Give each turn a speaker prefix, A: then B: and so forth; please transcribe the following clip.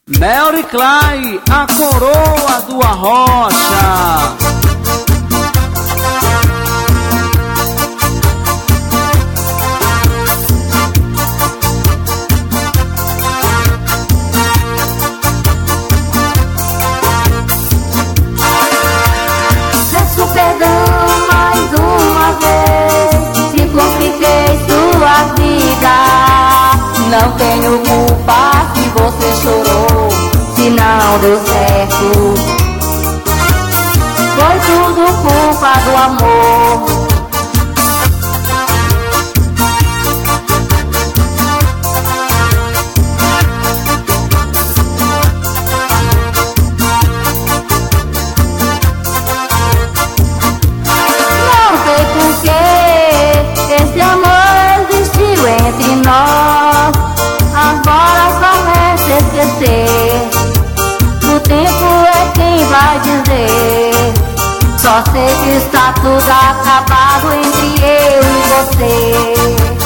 A: Mary Clay, a coroa do Arrocha.
B: Peço perdão mais uma vez se compliquei sua vida. Não tenho culpa se você chorou, se não deu certo. Foi tudo culpa do amor. Não sei por que esse amor existiu entre nós. Agora só resta esquecer. O tempo é quem vai dizer. Só sei que está tudo acabado entre eu e você.